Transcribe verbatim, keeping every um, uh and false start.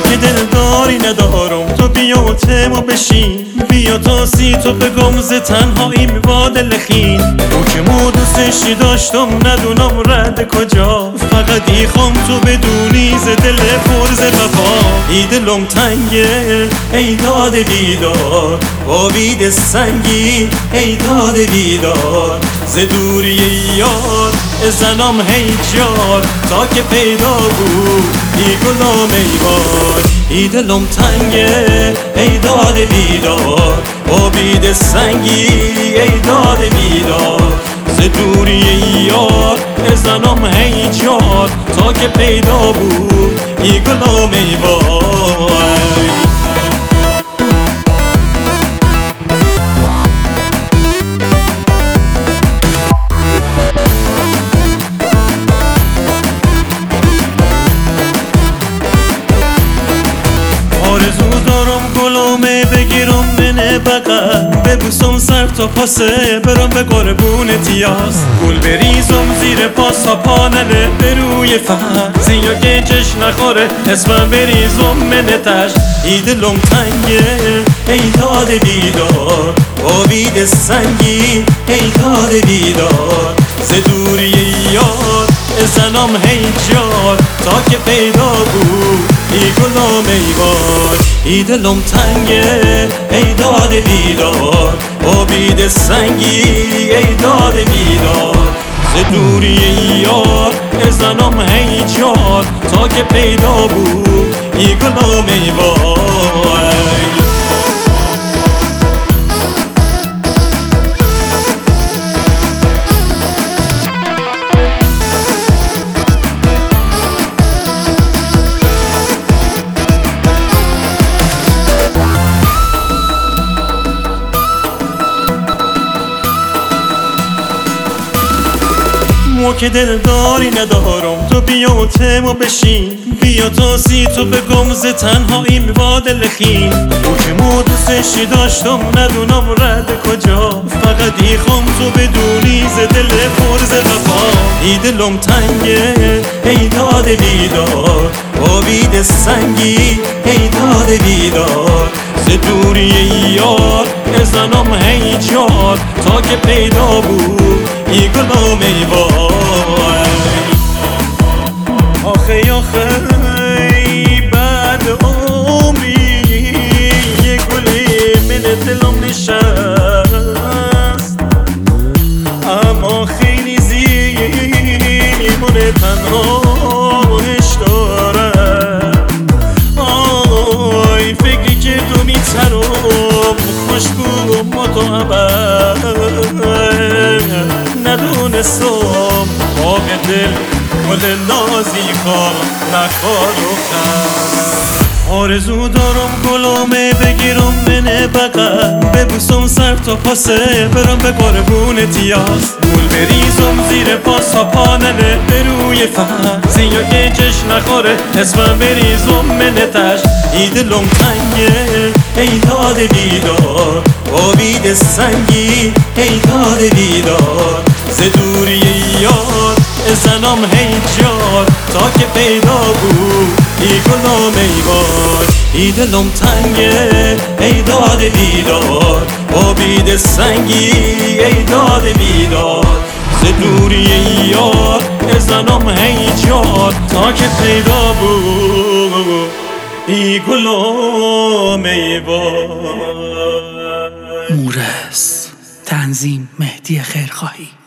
که دلداری ندارم تو بیا و تمو بشین، بیا تا سی تو بگم ز تنهایی میوا دل خین. او که مو دوستشی داشتم ندونم رد کجا، فقط ایخوام تو بدونی ز دل پر ز وفا. ای دلم تنگه ای داد بیدار، با بید سنگی ای داد بیدار. ز دوری یار زنم هی جار، تا که پیدا بود ای گلام ای بار. ای دلم تنگه ای داد بیدار، با بید سنگی ای داد بیدار. ز دوری یار زنم هی جار، تا که پیدا بود ای گلام ای بار. آرزو دارم گلومه بگیرم منه بغل، ببوسم سر تا پاسه برم به قربون تیاس. گل بریزم زیر پاس تا پا نره به روی فرد، زیا گنجش نخوره اسمم بریزم منه تش. ای دلم تنگه ای داد بیدار، با بید سنگی ای داد بیدار. ز دوری یار زنم هی جار، تا که پیدا بود ای گلام ای بار. ای دلم تنگه ای داد بیدار، با بید سنگی ای داد بیدار. ز دوری یار زنم هی جار، تا که پیدا بود ای گلام ای بار. مو که دلداری ندارم تو بیا و تمو بشین، بیا تا سی تو بگم ز تنهایی میوا دل خین. او که مو دوستشی داشتم ندونم رد کجا، فقط ایخوام تو بدونی ز دل پر ز وفا. ای دلم تنگه ای داد بیدار، با بید سنگی ای داد بیدار. ز دوری یار زنم هی جار، تا که پیدا بود ای گلام ای بار. آخه آخه بعد عمری یه گلی من دلم نشست، اما خیلی زیمونه تنهاش دارم. آی فکری که تو میترم خوشگو متعبد، ندونستم باغ دل گل نازی کار نخواد و خست. آرزو دارم گلومه بگیرم منه بغل، ببوسم سر تا پاسه برم به قربون تیاس. گل بریزم زیر پاس تا پا نره به روی فرد، زیا گنجش نخوره اسمم بریزم منه تش. ای دلم تنگه ای داد بیدار، با بید سنگی ای داد بیدار. ز دوری یار زنم هی جار، تا که پیدا بود ای گلام ای بار. ای دلم تنگه ای داد بیدار، با بید سنگی ای داد بیدار. ز دوری یار زنم هی جار، تا که پیدا بود ای گلام ای بار. مورس تنظیم مهدی خیرخواهی.